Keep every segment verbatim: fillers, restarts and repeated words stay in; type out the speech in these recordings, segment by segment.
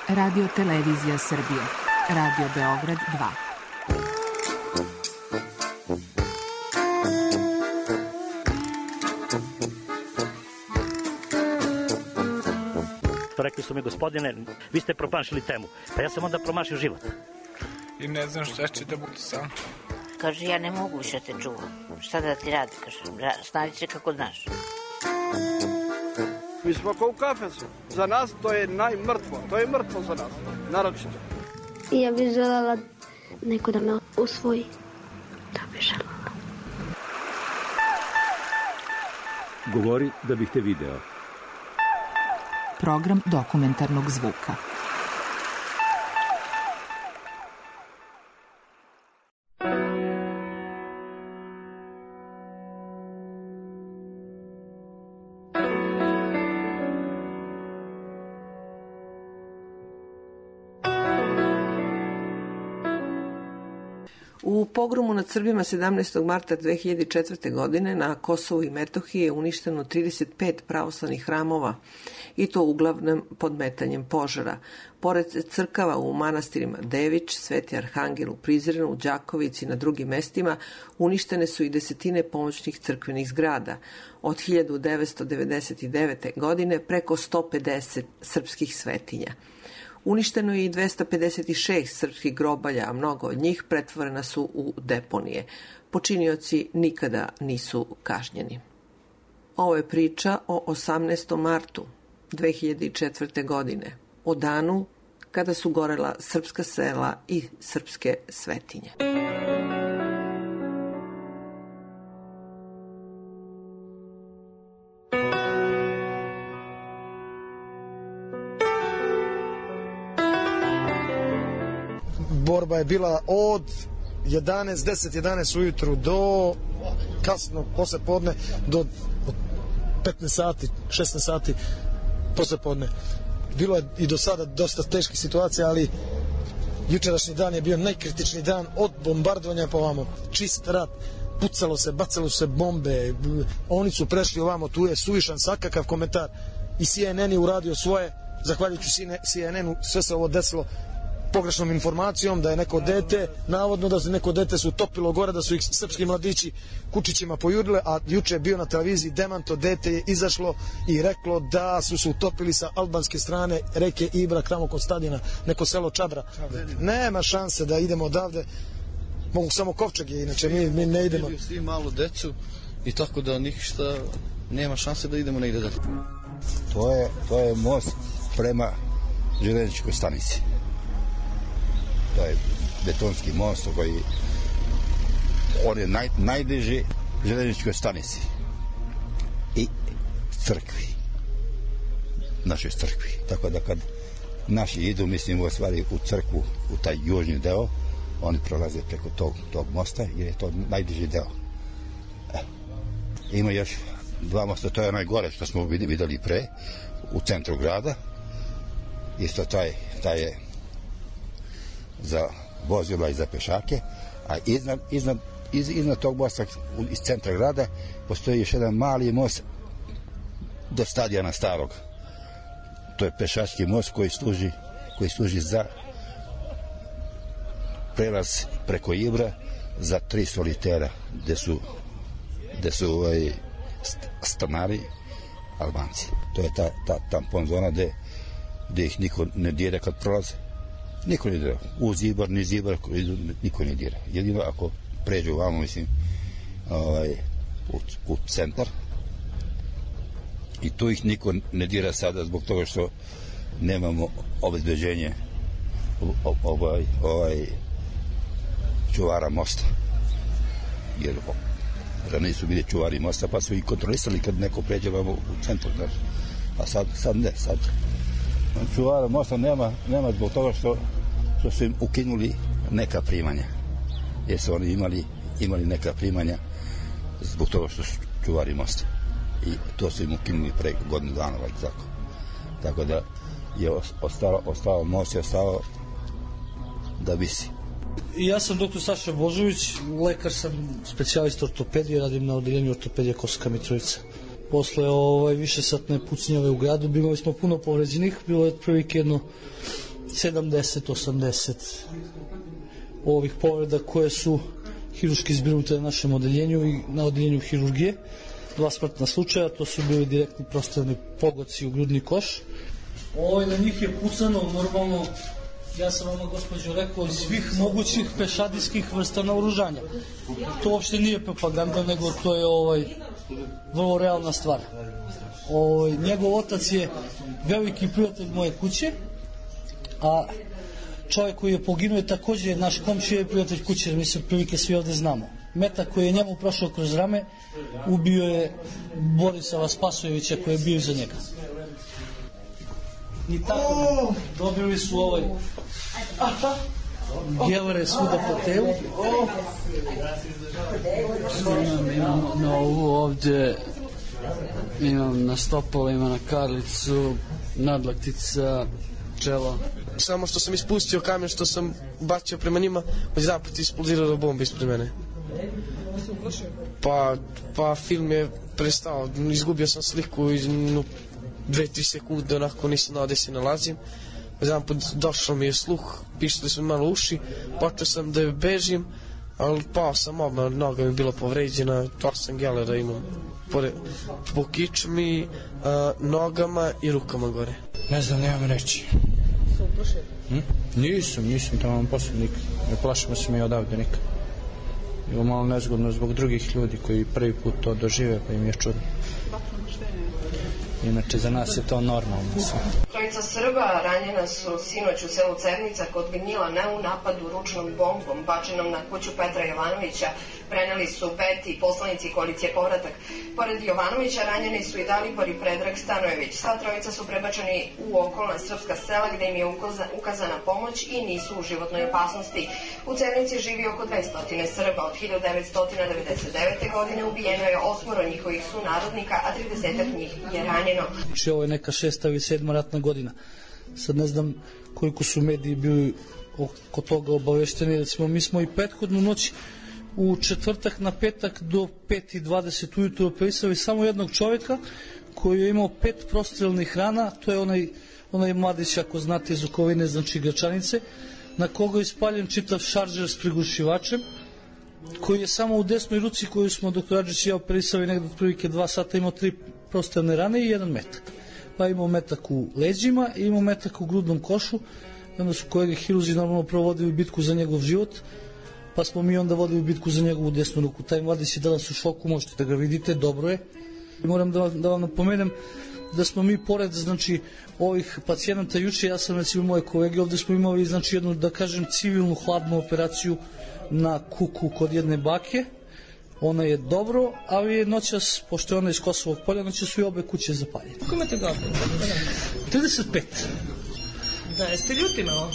Radio Televizija Srbije. Radio Beograd dva. Rekli su mi, gospodine, vi ste promašili temu. Pa ja sam onda promašio život. I ne znam šta će da bude sam. Kaže, ja ne mogu više te čuvam. Šta da ti radi, kaže, snađi se kako znaš. Mi smo kao u kafesu. Za nas to je najmrtvo. To je mrtvo za nas, naročito. Ja bih želela neko da me usvoji. Da bih želela. Govori da bih te video. Program dokumentarnog zvuka. U pogromu nad Srbima sedamnaestog marta dve hiljade četvrte. godine na Kosovu i Metohiji je uništeno trideset pet pravoslavnih hramova i to uglavnom podmetanjem požara. Pored crkava u manastirima Dević, Sveti Arhangel u Prizrenu, Đakovici i na drugim mestima uništene su i desetine pomoćnih crkvenih zgrada. Od hiljadu devetsto devedeset devete. godine preko sto pedeset srpskih svetinja. Uništeno je i dvesta pedeset šest srpskih grobalja, a mnogo od njih pretvorena su u deponije. Počinioci nikada nisu kažnjeni. Ovo je priča o osamnaestom martu dve hiljade četvrte. godine, o danu kada su gorela srpska sela i srpske svetinje. Borba je bila od jedanaest, deset, jedanaest ujutru do kasno posle podne do petnaest sati, šesnaest sati posle podne. Bilo je i do sada dosta teških situacija, ali jučerašnji dan je bio najkritičniji dan od bombardovanja po ovamo. Čist rat, pucalo se, bacalo se bombe, oni su prešli ovamo, tu je suvišan svakakav komentar i C N N je uradio svoje, zahvaljujući C N N-u sve se ovo desilo pogrešnom informacijom da je neko dete, navodno da se neko dete su utopilo gore, da su ih srpski mladići kučićima pojurile, a juče je bio na televiziji demanto, dete je izašlo i reklo da su se utopili sa albanske strane reke Ibra, tamo kod stadiona, neko selo Čabra. Nema šanse da idemo odavde, mogu samo kovčege, inače mi, mi ne idemo. Svi malu decu i tako da ništa, nema šanse da idemo negde dalje. To je, to je most prema železničkoj stanici. To je betonski most koji on je naj, najbliži železničkoj stanici i crkvi, našoj crkvi. Tako da kad naši idu, mislim u stvari u crkvu, u taj južni deo, oni prolaze preko tog, tog mosta jer je to najbliži deo. E. Ima još dva mosta, to je onaj gore što smo videli pre, u centru grada. Isto taj, taj je za vozila i za pešake, a iznad, iznad, iz, iznad tog mosta iz centra grada postoji još jedan mali most do stadiona starog. To je pešački most koji služi, koji služi za prelaz preko Ibra za tri solitera, gde su, gde su ovaj, stanari Albanci. To je ta, ta tampon zona gde, gde ih niko ne dira kad prolaze. Niko ne dira. U Zibar, ni Zibar, niko ne dira. Jedino ako pređu vamo, mislim, ovaj, u, u centar, i tu ih niko ne dira sada zbog toga što nemamo obezbeđenje ovaj, ovaj čuvara mosta. Jer ranije su bili čuvari mosta, pa su i kontrolisali kad neko pređe vamo u centar. A sad, sad ne, sad čuvara mosta nema, nema zbog toga što, što su im ukinuli neka primanja. Jer su oni imali, imali neka primanja zbog toga što su čuvari mosta. I to su im ukinuli pre godinu dana, tako. Tako da je ostalo, ostalo most je ostalo da visi. Ja sam doktor Saša Božović, lekar sam, specijalista ortopedije, radim na odeljenju ortopedije Kosovska Mitrovica. Posle ovaj, više satne pucnjave u gradu, imali smo puno povređenih, bilo je otprilike jedno sedamdeset osamdeset ovih povreda koje su hirurški zbrinute na našem odeljenju i na odeljenju hirurgije. Dva smrtna slučaja, to su bili direktni prostrelni pogodci u grudni koš. Ovo na njih je pucano normalno, ja sam vama gospođo rekao, iz svih mogućih pešadijskih vrsta naoružanja. To uopšte nije propaganda, nego to je ovaj vrlo realna stvar. Ovaj, njegov otac je veliki prijatelj moje kuće, a čovjek koji je poginuo je također naš komšija i prijatelj kuće, jer mi se prilike svi ovde znamo. Metak koji je njemu prošao kroz rame ubio je Borisa Spasojevića koji je bio iza njega. I tako dobili su ovaj gelere svuda po telu. Imam, imam na ovu ovdje, imam na stopalima, na karlicu, nadlaktica, čelo. Samo što sam ispustio kamen što sam bacio prema njima, jedan put eksplodirala bomba ispred mene. Pa, pa film je prestao, izgubio sam sliku i no, dve, tri sekunde onako nisam znao gde se nalazim. Jedan put došlo mi je sluh, pištili su mi malo uši, počeo sam da bežim, ali pao sam odmah, noga mi je bila povređena, to sam gelera imam pored, po kičmi, uh, nogama i rukama gore. Ne znam, nemam reći. Su uplašeni? Hm? Nisam, nisam tamo posle nikad. Ne plašimo se mi odavde nikad. Bilo malo nezgodno zbog drugih ljudi koji prvi put to dožive, pa im je čudno. Inače, za nas je to normalno sve. Trojica Srba ranjena su sinoć u selu Cernica kod Gnjilana u napadu ručnom bombom bačenom na kuću Petra Jovanovića. Preneli su Peti, poslanici koalicije Povratak. Pored Jovanovića ranjeni su i Dalibor i Predrag Stanojević. Sva trojica su prebačeni u okolna srpska sela gde im je ukazana pomoć i nisu u životnoj opasnosti. U Cernici živi oko dvesta Srba. Od hiljadu devetsto devedeset devete. godine ubijeno je osmoro njihovih sunarodnika, a tridesetak njih je ranjeno. Znači, ovo je neka šesta ili sedma ratna godina. Sad ne znam koliko su mediji bili oko toga obavešteni. Recimo, mi smo i prethodnu noć u četvrtak na petak do pet i dvadeset ujutro operisali samo jednog čovjeka koji je imao pet prostrelnih rana. To je onaj, onaj mladić, ako znate, iz okoline, znači Gračanice, na koga je ispaljen čitav šaržer s prigušivačem, koji je samo u desnoj ruci koju smo doktor Adžić i ja operisali negdje otprilike dva sata imao tri prostrelne rane i jedan metak. Pa imao metak u leđima i imao metak u grudnom košu. I onda su kolege hiruzi normalno provodili bitku za njegov život, pa smo mi onda vodili bitku za njegovu desnu ruku. Taj mladić je danas u šoku, možete da ga vidite, dobro je. I moram da vam, da vam napomenem da smo mi pored, znači, ovih pacijenata juče, ja sam recimo moje kolege, ovdje smo imali, znači, jednu, da kažem, civilnu hladnu operaciju na kuku kod jedne bake. Ona je dobro, ali je noćas, pošto je ona iz Kosovog polja, noćas su i obe kuće zapaljene. Kako imate godina? trideset pet. Da, jeste ljuti malo?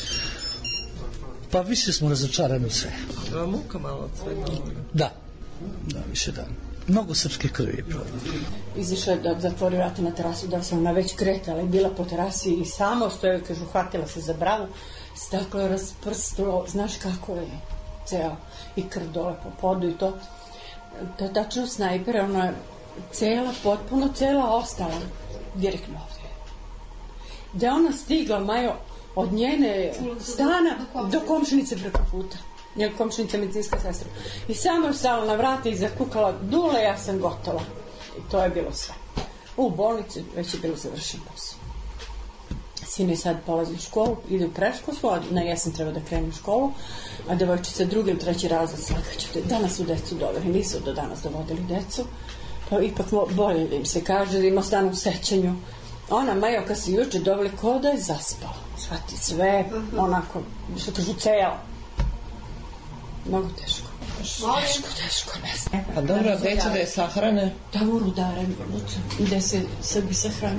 Pa više smo razočarani sve. Da, muka malo od svega. Da, da, više da. Mnogo srpske krvi je provodilo. Izišla je da zatvori vrata na terasu, da sam ona već kretala i bila po terasi i samo stoje, kažu, hvatila se za bravu, staklo je rasprstilo, znaš kako je ceo i krv dole po podu i to. Da, tačno snajper, ona je cela, potpuno cela ostala direktno ovdje. Da je ona stigla, Majo, od njene stana do komšinice preko puta. Njega komšinica medicinska sestra. I samo je stala na vrata i zakukala, Dule, ja sam gotova. I to je bilo sve. U bolnici već je bilo završen posao. Sine sad polazi u školu, ide u preškolsku, a na jesen treba da krene u školu, a devojčica drugi ili treći razred slagaću. Danas su decu doveli, nisu do danas dovodili decu, pa ipak bolje da im se kaže, da ima stan u sećanju. Ona, Majo, kad se juče doveli, ko da je zaspala. Shvati sve, onako, što kažu, celo. Mnogo teško. Teško, teško, ne znam. A dobro, gde će da je sahrane? Da, u Rudarenju, gde se Srbi sahrane.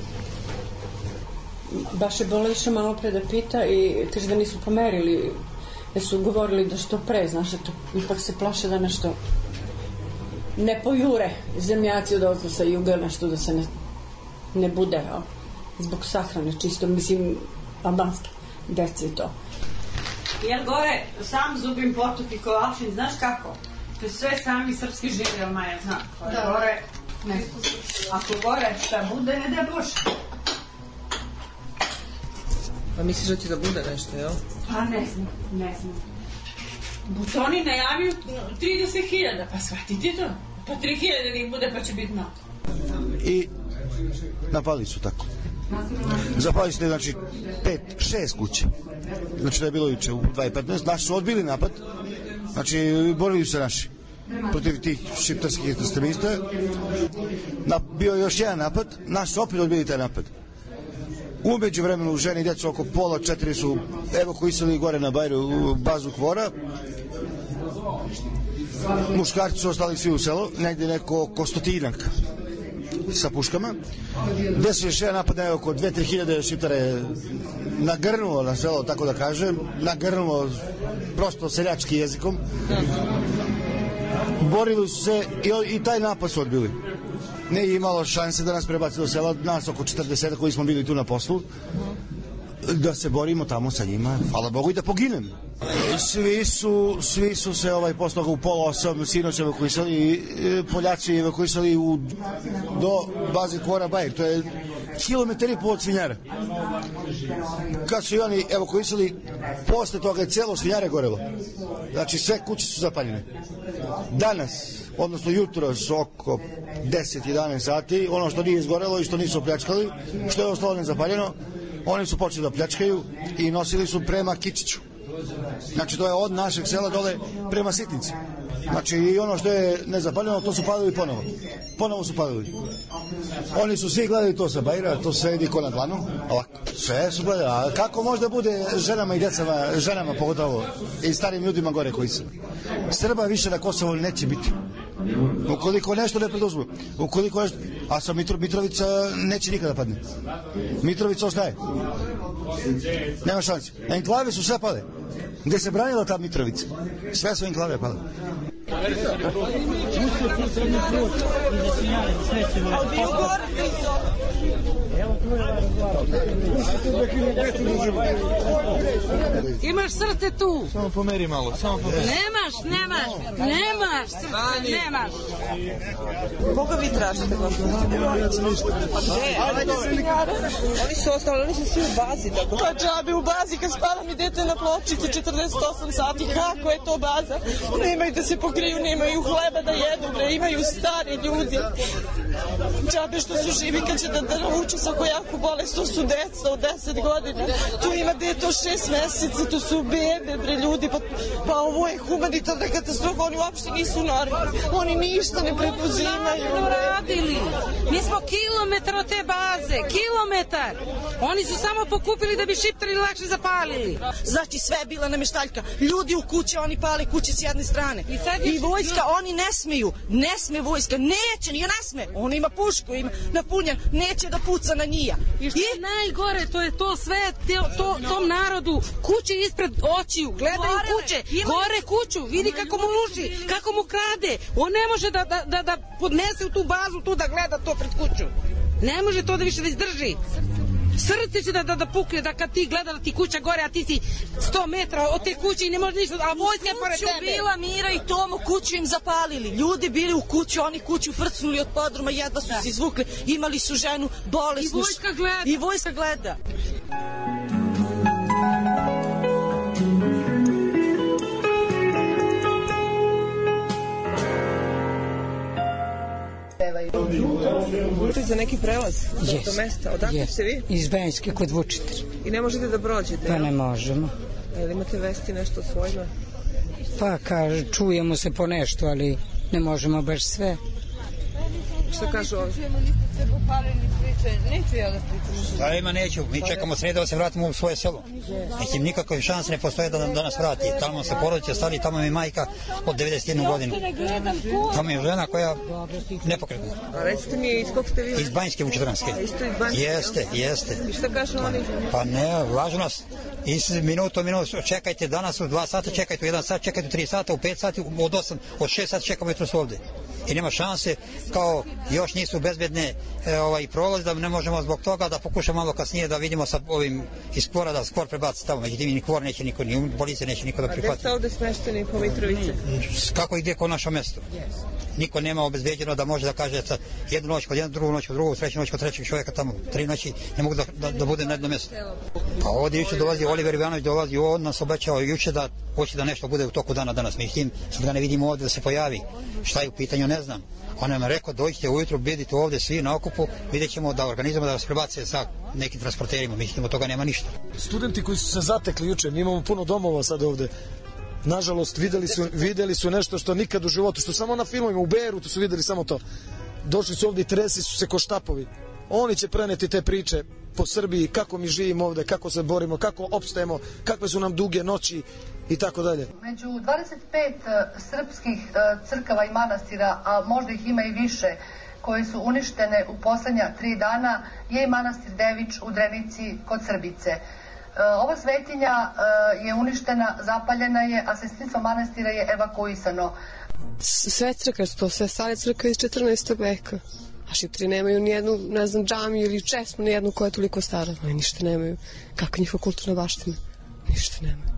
Baš je Bola išao malo pre da pita i kaže da nisu pomerili, jer su govorili da što pre, znaš, da to ipak se plaše da nešto ne pojure zemljaci od ovdje sa juga, nešto da se ne, ne bude, o, zbog sahrane, čisto, mislim, albanske dece i to. Jel gore, sam zubim potok i kolačin, znaš kako? To je sve sami srpski živi, jel Maja zna? Da. Gore, ne. Ako gore šta bude, ne da boš. A misliš da će da bude nešto, jel? Pa ne znam, ne znam. Buconi najavio trideset hiljada, pa shvatite to. Pa tri hiljade nek bude, pa će biti mnogo. I napali su tako. Zapali su, znači, pet, šest kuće. Znači, da je bilo juče u dva i petnaest. Naši su odbili napad. Znači, borili su se naši protiv tih šiptarskih ekstremista. Bio je još jedan napad. Naši su opet odbili taj napad. Umeđu vremenu žene i djeca oko pola četiri su evakuisali gore na Bajru u bazu Kvora. Muškarci su ostali svi u selo, negdje neko oko stotinak sa puškama. Gde se još jedan napad, oko dve do tri hiljade šiptara je nagrnulo na selo, tako da kažem, nagrnulo prosto seljački jezikom. Borili su se i, i taj napad su odbili. Ne je imalo šanse da nas prebaci do sela, nas oko četrdeset koji smo bili tu na poslu, da se borimo tamo sa njima, hvala Bogu, i da poginem. Svi su, svi su se ovaj posle u pola osam sinoć evakuisali i Poljaci evakuisali u, do baze Kvora Bajr, to je kilometar i pol od Svinjara. Kad su i oni evakuisali, posle toga je celo Svinjare gorelo. Znači sve kuće su zapaljene. Danas, odnosno jutro oko deset do jedanaest sati, ono što nije izgorelo i što nisu opljačkali, što je ostalo nezapaljeno, oni su počeli da pljačkaju i nosili su prema Kičiću. Znači to je od našeg sela dole prema Sitnici. Znači i ono što je nezapaljeno, to su palili ponovo. Ponovo su palili. Oni su svi gledali to sa Bajra, to sve ide ko na dlanu. Ovako, sve su gledali. A kako možda bude ženama i djecama, ženama pogotovo, i starim ljudima gore koji su. Srba više na Kosovo neće biti. Ukoliko nešto ne preduzmu, ukoliko nešto, a sa Mitro, Mitrovica neće nikada padne. Mitrovica ostaje. Nema šanse. Enklave su sve pale. Gde se branila ta Mitrovica, sve su enklave pale. Imaš srce tu. Samo pomeri malo, samo pomeri. Nemaš, nemaš, nemaš srce, nemaš. Koga vi tražite, gospodin? Pa gde? Oni su ostali, oni su svi u bazi. Pa džabe u bazi, kad spava mi dete na pločici četrdeset osam sati, kako je to baza? Nemaju da se pokriju, nemaju hleba da jedu, bre, imaju stari ljudi. Džabe što su živi kad će da, da nauču sa kojaku bolest, to su deca od deset godina. Tu ima dete od šest meseca, tu su bebe, bre, ljudi, pa, pa ovo je humanitarna katastrofa, oni uopšte nisu normalni, oni ništa ne preduzimaju. Radili. Mi smo kilometar od te baze, kilometar. Oni su samo pokupili da bi šiptari lakše zapalili. Znači sve je bila namještaljka, ljudi u kuće, oni pali kuće s jedne strane. I, I vojska, oni ne smiju, ne sme vojska, neće, nije ne sme. On ima pušku, ima napunjen, neće da puca na njija. I što je najgore, to je to sve, to, tom narodu, kuće ispred očiju, gledaju kuće, gore kuću, vidi kako mu ruši, kako mu krade. On ne može da, da, da, da podnese u tu bazu, tu da gleda to pred kuću. Ne može to da više da izdrži. Srce će da, da, da pukne, da kad ti gleda da ti kuća gore, a ti si sto metra od te kuće i ne može ništa, a vojska je pored tebe. Kuću bila Mira i Tomu, kuću im zapalili. Ljudi bili u kuću, oni kuću frcnuli od podruma, jedva su se izvukli, imali su ženu bolesnu. I vojska gleda. I vojska gleda. Vučić za neki prelaz za yes. to mesta. Odakle yes. ste vi? Iz Benjske kod Vučitar. I ne možete da prođete? Pa ne možemo. A ili imate vesti nešto o svojima? Pa kaže, čujemo se po nešto, ali ne možemo baš sve. Šta kažu ovdje? Čujemo listice, popaleni priče, neću ja da pričam. Starima neću, mi čekamo sreda da se vratimo u svoje selo. Nekim nikakve šanse ne postoje da, da nas vrati. Tamo se porodice stari, tamo mi majka od devedeset jedne godine. Tamo je žena koja nepokretna. A recite mi, iz kog ste vi? Iz Banjske u Četranske. Isto iz Banjske? Jeste, jeste. I šta kažu oni? Pa ne, važu nas. Iz minuto, minuto, čekajte danas u dva sata, čekajte u jedan sat, čekajte u tri sata, u pet sati, od osam, od šest sati čekamo jutro su ovde. i nema šanse, kao još nisu bezbedne e, ovaj, prolazi, da ne možemo zbog toga da pokušamo malo kasnije da vidimo sa ovim iz Skvora, da Skvor prebaci tamo, međutim ni Skvor neće niko, ni policija neće niko da prihvati. A gde ste ovde smešteni po Mitrovici? Kako i gde kod našo mesto? Niko nema obezbeđeno da može da kaže sad jednu noć kod jednu, drugu noć kod drugog, treću noć kod trećeg čovjeka tamo, tri noći ne mogu da, da, da bude na jedno mjesto. Pa ovdje juče dolazi Oliver Ivanović, dolazi, on nas obećao juče da hoće da nešto bude u toku dana danas, međutim sad ga ne vidimo ovdje da se pojavi. Šta je u pitanju ne znam. On nam je rekao dođite ujutro, vidite ovdje svi na okupu, vidjet ćemo da organizujemo da vas prebace sa nekim transporterima, mislim od toga nema ništa. Studenti koji su se zatekli juče, mi imamo puno domova sad ovdje. Nažalost, videli su, videli su nešto što nikad u životu, što samo na filmovima, u Beirutu su videli samo to. Došli su ovdje i tresli su se ko štapovi. Oni će preneti te priče po Srbiji, kako mi živimo ovdje, kako se borimo, kako opstajemo, kakve su nam duge noći i tako dalje. Među dvadeset pet srpskih crkava i manastira, a možda ih ima i više, koje su uništene u poslednja tri dana, je i manastir Devič u Drenici kod Srbice. Ova svetinja je uništena, zapaljena je, a sestrinstvo manastira je evakuisano. Sve crkve su to, sve stare crkve iz četrnaestog veka. A Šiptari nemaju nijednu, ne znam, džamiju ili česmu, nijednu koja je toliko stara. Oni ništa nemaju. Kakva njihova kulturna baština? Ništa nemaju.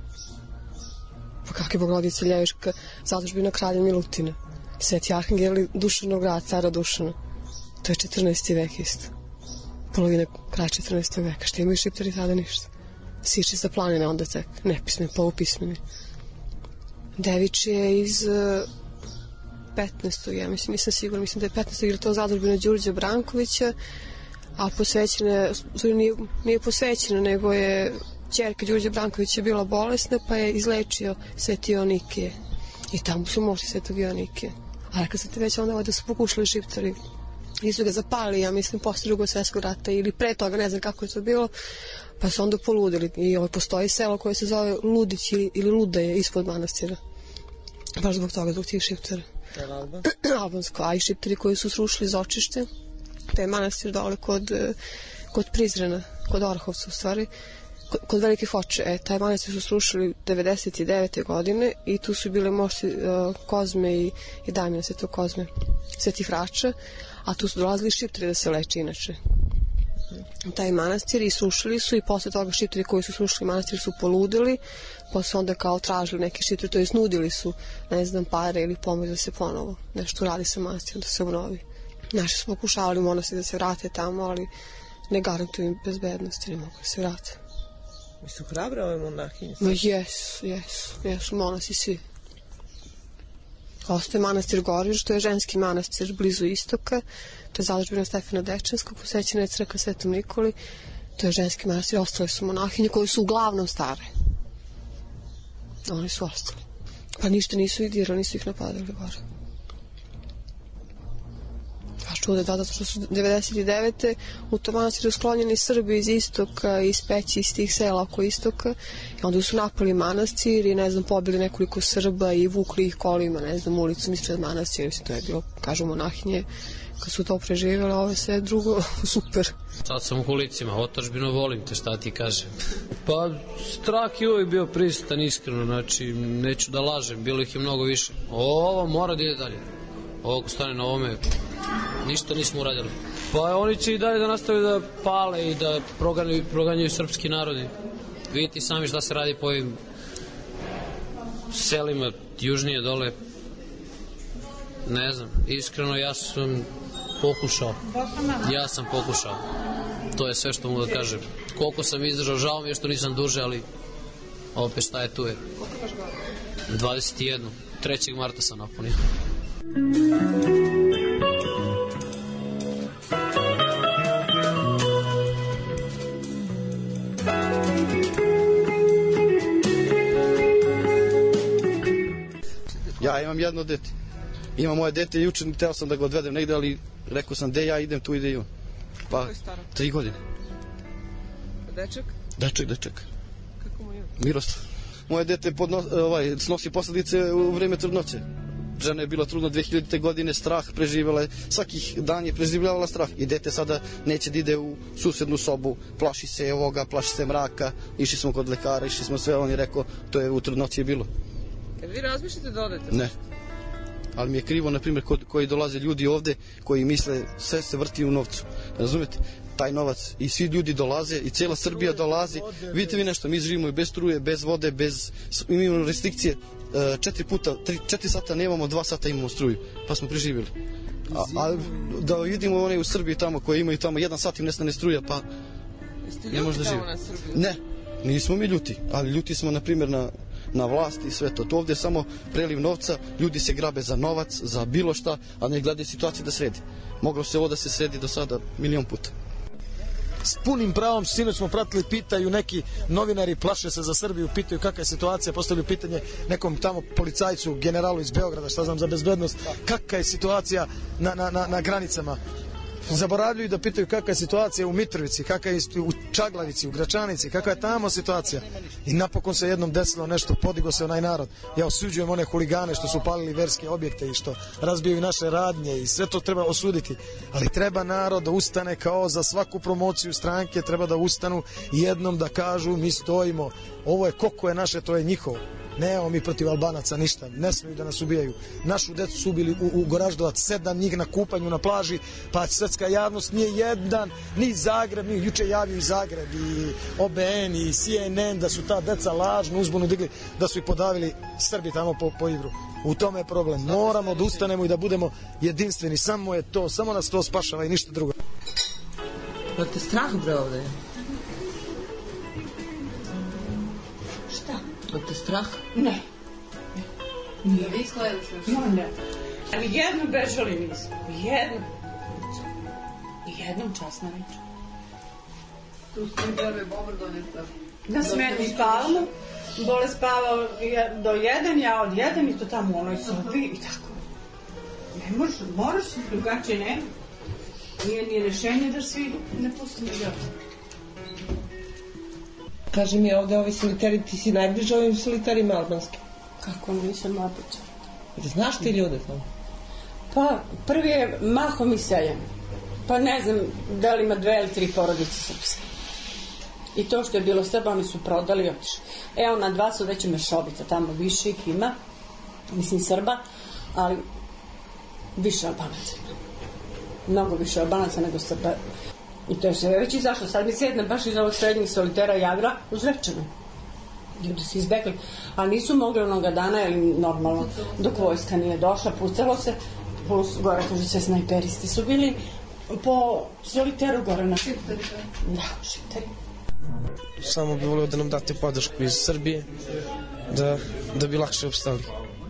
Pa kakva je Bogorodica Ljeviška, zadužbina kralja Milutina. Sveti Arhangel i Dušanog grada, cara Dušana. To je četrnaesti vek isto. Polovina kraja četrnaestog veka. Šta imaju Šiptari tada ništa? Siči sa planine onda tek, nepismeni, polupismeni. Devič je iz petnaestog ja mislim, nisam sigurna, mislim da je petnaestog jer to zadužbina Đurđa Brankovića, a posvećena, nije, nije posvećena, nego je ćerka Đurđa Brankovića bila bolesna, pa je izlečio Sveti Ionikije. I tamo su mošli Svetog Ionikije. A rekla sam te već onda da su pokušali Šiptari, nisu ga zapali, ja mislim, posle drugog svjetskog rata ili pre toga, ne znam kako je to bilo, pa su onda poludili. I ovo postoji selo koje se zove Ludić ili, ili Ludaje ispod manastira. Baš zbog toga, zbog tih Šiptara. Albansko, a i Šiptari koji su srušili Zočište, to je manastir dole kod, kod Prizrena, kod Orahovca u stvari, kod, kod Velike Hoče. E, taj manastir su srušili devedeset devete godine i tu su bile mošti uh, Kozme i, i Damjana Svetog Kozme, Svetih Rača, a tu su dolazili Šiptari da se leče inače. Taj manastir i srušili su i posle toga Šiptari koji su srušili manastir su poludili, pa su onda kao tražili neki Šiptari, to jest nudili su, ne znam, pare ili pomoć da se ponovo nešto radi sa manastirom, da se obnovi. Naši su pokušavali monasi da se vrate tamo, ali ne garantuju im bezbednosti, ne mogu da se vrate. Mi su hrabre ove monahinje? No, jesu, jesu, jesu monasi svi. Ostaje manastir Goriž, to je ženski manastir blizu istoka, to je zadužbina Stefana Dečanskog, posvećena je crkva Svetom Nikoli, to je ženski manastir, ostale su monahinje koje su uglavnom stare. Oni su ostali. Pa ništa nisu ih dirali, nisu ih napadali gore. A čude, da, zato što su devedeset devete u tom manastiru sklonjeni Srbi iz istoka, iz Peći, iz tih sela oko istoka, i onda su napali manastir i, ne znam, pobili nekoliko Srba i vukli ih kolima, ne znam, ulicom ispred manastira, mislim, to je bilo, kažu, monahinje, kad su to preživjeli, ovo je sve drugo super. Sad sam u kolicima, otadžbino volim te, šta ti kažem. Pa, strah je uvijek bio prisutan, iskreno, znači, neću da lažem, bilo ih je mnogo više. Ovo mora da ide dalje. Ovo ko stane na ovome, ništa nismo uradili. Pa oni će i dalje da nastave da pale i da proganjaju, proganjaju srpski narodi. Vidite sami šta se radi po ovim selima južnije dole. Ne znam, iskreno ja sam pokušao. Ja sam pokušao. To je sve što mogu da kažem. Koliko sam izdržao, žao mi je što nisam duže, ali opet šta je tu je. dvadeset jedan. trećeg marta sam napunio. Ja imam jedno dete. Ima moje dete i juče teo sam da ga odvedem negde, ali rekao sam gde ja idem, tu ide i on. Pa, tri godine. Dečak? Dečak, dečak. Kako mu je? Miroslav. Moje dete podno, ovaj, snosi posledice u vreme trudnoće. Žena je bila trudna dve hiljadite godine, strah, preživjela je, svakih dan je preživljavala strah. I dete sada neće da ide u susednu sobu, plaši se ovoga, plaši se mraka, išli smo kod lekara, išli smo sve, on je rekao, to je u trudnoći je bilo. Kad vi razmišljate da odete? Ne. ali mi je krivo, na primjer, koji dolaze ljudi ovde, koji misle sve se vrti u novcu. Razumete? Taj novac i svi ljudi dolaze i cijela Srbija dolazi. Vidite vi nešto, mi živimo i bez struje, bez vode, bez, imamo restrikcije. Četiri puta, tri, četiri sata nemamo, dva sata imamo struju, pa smo preživjeli. A, a da vidimo one u Srbiji tamo koji imaju tamo jedan sat im nestane struja, pa ne može da žive. Ne, nismo mi ljuti, ali ljuti smo na primjer na, na vlasti i sve to. To ovdje je samo preliv novca, ljudi se grabe za novac, za bilo šta, a ne gledaju situaciju da sredi. Moglo se ovo da se sredi do sada milion puta. S punim pravom, sinoć smo pratili, pitaju neki novinari, plaše se za Srbiju, pitaju kakva je situacija, postavljaju pitanje nekom tamo policajcu, generalu iz Beograda, šta znam za bezbednost, kakva je situacija na, na, na, na granicama. Zaboravljaju da pitaju kakva je situacija u Mitrovici, kakva je u Čaglavici, u Gračanici, kakva je tamo situacija. I napokon se jednom desilo nešto, podigo se onaj narod. Ja osuđujem one huligane što su palili verske objekte i što razbijaju naše radnje i sve to treba osuditi. Ali treba narod da ustane kao za svaku promociju stranke, treba da ustanu i jednom da kažu mi stojimo, ovo je koliko je naše, to je njihovo. Nemamo mi protiv Albanaca ništa, ne smiju da nas ubijaju. Našu decu su ubili u, u Goraždovac, sedam njih na kupanju na plaži, pa svetska javnost nije jedan, ni Zagreb, ni juče javio i Zagreb, i O B N, i C N N, da su ta deca lažnu uzbunu digli, da su ih podavili Srbi tamo po, po Ibru. U tome je problem. Moramo da ustanemo i da budemo jedinstveni. Samo je to, samo nas to spašava i ništa drugo. Da te strah, bre, ovde? Od te strah? Ne. Nije. Vi izgledali što? No, ne. Ali jednu bežali nismo. Jednu. Jednom čas na reč. Tu ste prve bombardovanje. Na smenu spavamo. Bole spavao do jedan, ja od jedan i to tamo u onoj sobi i tako. Ne možeš, moraš, drugačije ne. Nije ni rešenje da svi ne pustimo ljudi. Kaži mi ovde ovi solitari, ti si najbliže ovim solitarima albanskim. Kako nisam običan. Znaš ti ljude tamo? Pa, prvi je mahom iseljen. Pa ne znam da li ima dve ili tri porodice srpske. I to što je bilo Srba, oni su prodali i otišli. Evo, na dva su već mešovica, tamo više ih ima, mislim Srba, ali više Albanaca ima. Mnogo više Albanaca nego Srba. I to je sve već izašlo. Sad mi se jedna baš iz ovog srednjih solitera javila u Zrečanu. Ljudi su izbegli. A nisu mogli onoga dana, ili normalno, dok vojska nije došla, pucalo se. Plus, gore, kaže, sve snajperisti su bili po soliteru gore na... Šipteri. Da, šipteri. Samo bi volio da nam date podršku iz Srbije, da, da bi lakše opstali.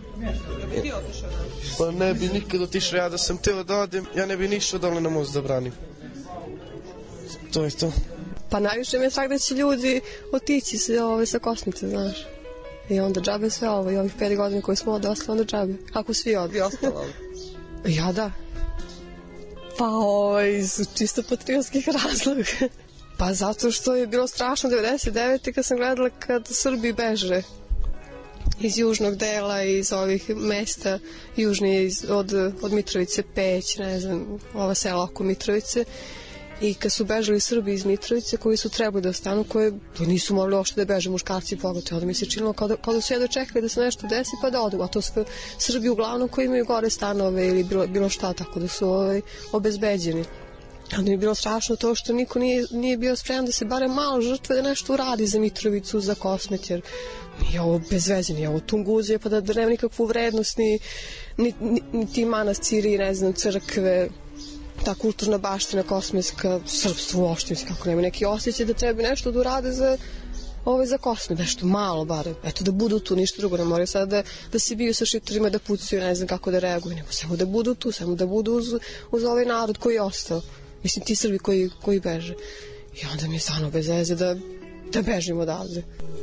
Pa ne bi nikad otišao, ja da sam teo da odem, ja ne bi nišao dole na most da branim. To je to. Pa najviše mi je strah da će ljudi otići se, ove, sa Kosmice, znaš. I onda džabe sve ovo, i ovih pet godina koje smo ovde ostali, onda džabe. Ako svi ovde. Vi ostali ovde? Ja, da. Pa ovo, iz čisto patriotskih razloga. Pa zato što je bilo strašno devedeset devete kad sam gledala kad Srbi beže iz južnog dela, iz ovih mesta južnije, iz, od, od Mitrovice, Peć, ne znam, ova sela oko Mitrovice. I kad su bežali Srbi iz Mitrovice, koji su trebali da ostanu, koje nisu mogli uopšte da beže, muškarci i pogledati, onda mi se činilo kao da, kao da su jedno čekali da se nešto desi pa da odu, a to su Srbi uglavnom koji imaju gore stanove ili bilo, bilo šta, tako da su ovaj, obezbeđeni. Onda mi je bilo strašno to što niko nije, nije bio spreman da se barem malo žrtve da nešto uradi za Mitrovicu, za Kosmet, jer nije ovo bezveze, nije ovo Tunguzije, pa da, da nema nikakvu vrednost, ni, ni, ni, ni ti manastiri, ne znam, crkve, ta kulturna baština kosmetska, srpstvo uopšte, mislim, kako nema neki osjećaj da treba nešto da urade za, ovaj, za Kosmet, nešto malo bare, eto da budu tu, ništa drugo, ne moraju sada da, da se biju sa šiptarima, da pucaju, ne znam kako da reaguju, nego samo da budu tu, samo da budu uz, uz ovaj narod koji je ostao, mislim ti Srbi koji, koji beže. I onda mi je stvarno bez veze da, da bežimo odavde.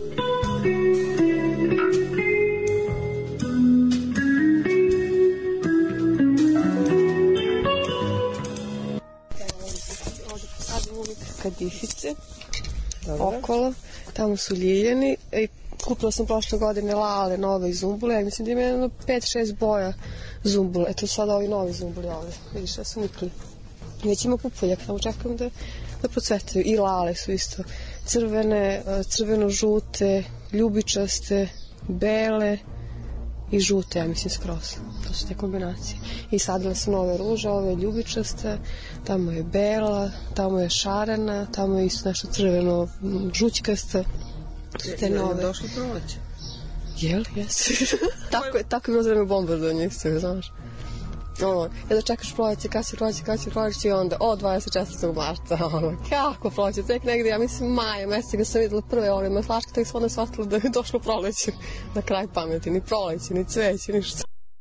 Kadifice, okolo, tamo su ljiljani i kupila sam prošle godine lale nove iz zumbule, ja mislim da ima jedno pet šest boja zumbule, eto sada ovi novi zumbuli ovde, vidiš da su nikli. Već ima pupoljak, tamo čekam da, da procvetaju i lale su isto, crvene, crveno-žute, ljubičaste, bele, i žute, ja mislim skroz. To su te kombinacije. I sadile su nove ruže, ove ljubičaste, tamo je bela, tamo je šarena, tamo je isto nešto crveno, žućkaste. Te nove. Je došlo proleće? Jel, jesi. tako je, tako je bilo vreme bombardovanja, isto, znaš. Ono, ja da čekaš proleće, kad će proleće, kad će proleće i onda, o, dvadeset četvrtog marta, ono, kako proleće, tek negdje, ja mislim, maja, mesec ga sam videla prve ove maslaške, tek sam onda shvatila da je došlo proleće na kraj pameti, ni proleće, ni cveće, ništa.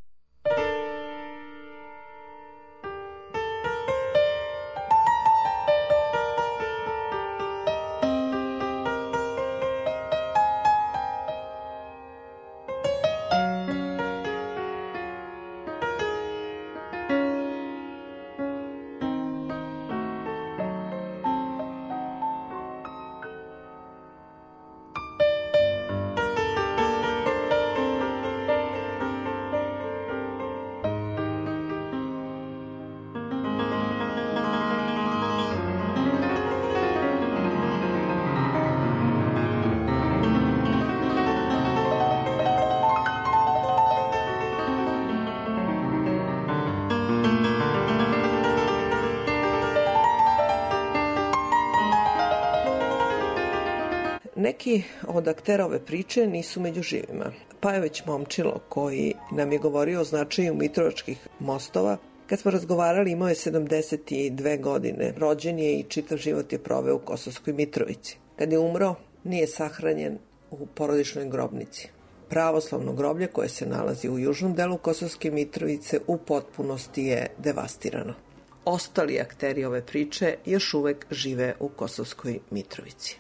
Neki od aktera ove priče nisu među živima. Pajović Momčilo, koji nam je govorio o značaju mitrovačkih mostova, kad smo razgovarali imao je sedamdeset dve godine. Rođen je i čitav život je proveo u Kosovskoj Mitrovici. Kad je umro, nije sahranjen u porodičnoj grobnici. Pravoslavno groblje koje se nalazi u južnom delu Kosovske Mitrovice u potpunosti je devastirano. Ostali akteri ove priče još uvek žive u Kosovskoj Mitrovici.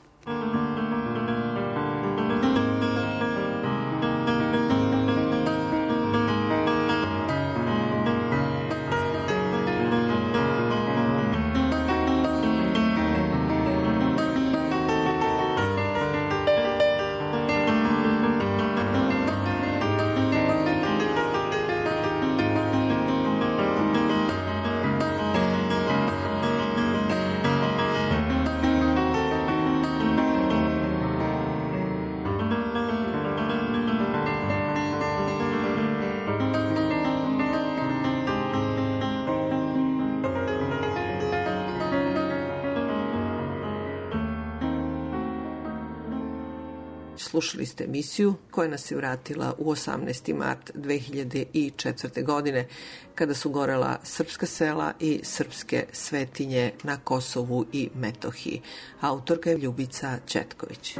Slušali ste emisiju koja nas je vratila u osamnaesti mart dve hiljade četvrte. godine, kada su gorela srpska sela i srpske svetinje na Kosovu i Metohiji. Autorka je Ljubica Ćetković.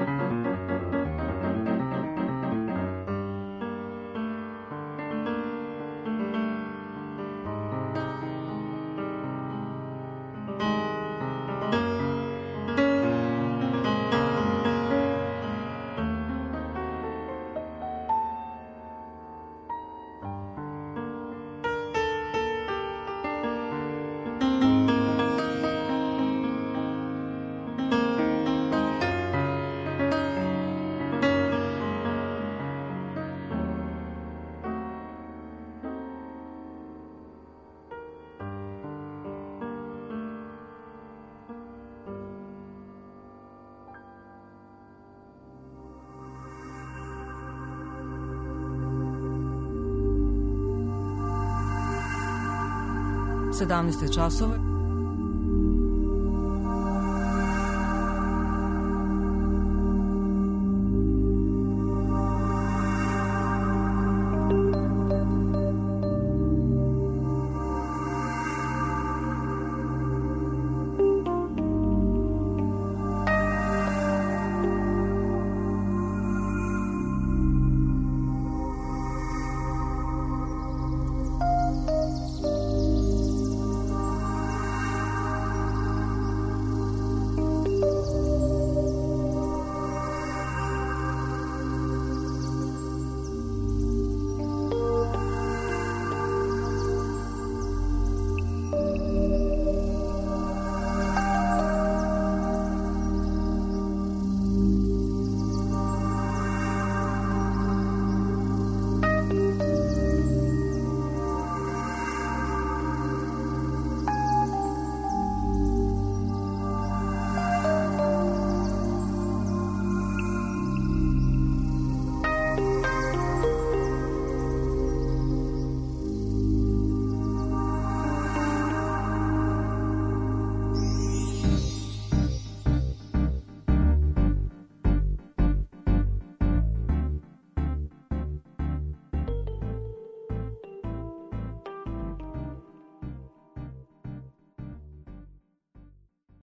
sedamnaest časova.